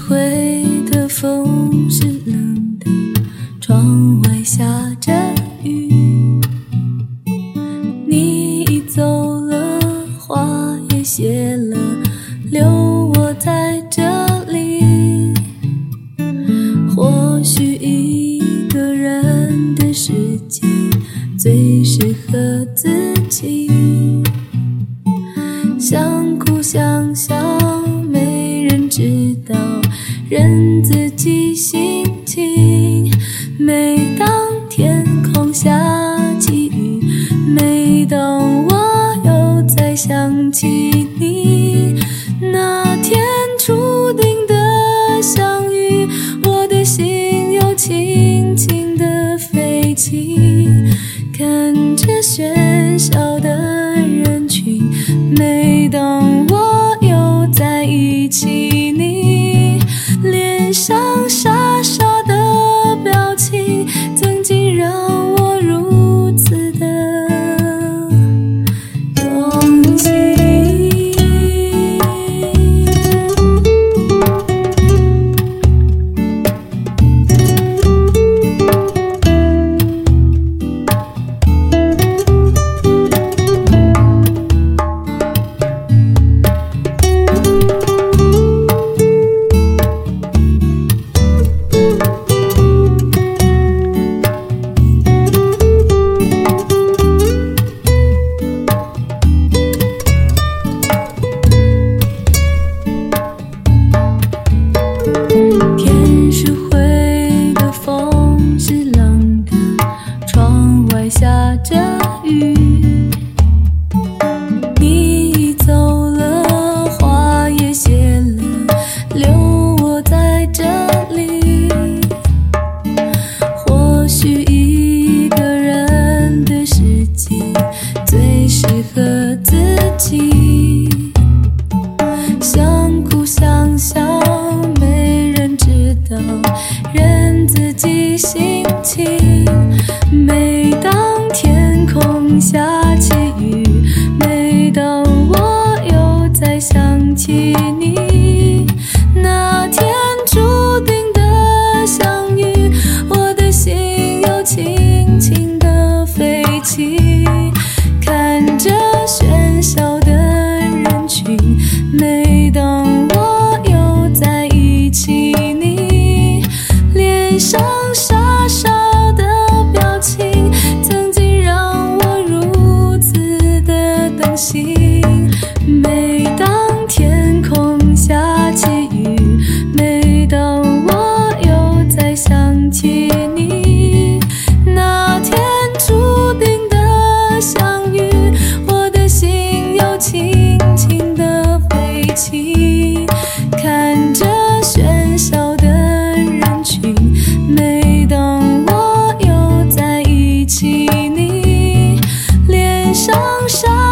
会的风是冷的，窗外下着雨。你已走了，花也谢了，留我在这里。或许一个人的世界最适合自己，想哭想笑没人知道，任自己心情。每当天空下起雨，每当我又再想起你，那天注定的相遇，我的心又轻轻地飞起。看着喧嚣的人群，每当我又在忆起你，脸上傻傻的表情，曾经让我如此的动心。天是灰的，风是冷的，窗外下着雨。你已走了，花也谢了，留我在这里。或许一个人的世界最适合自己，想哭想笑没人知道，任自己心情。每当天空下起雨，每当我又再想起你，那天注定的相遇，我的心又轻轻地飞起。看着喧嚣的人群，每当我又在忆起你，脸上傻傻的表情，曾经让我如此的动心。每当天空下起雨，每当我又在想起你，那天注定的相遇，我的心又轻轻地飞起。看着喧嚣的人群，每当我又在忆起你，脸上傻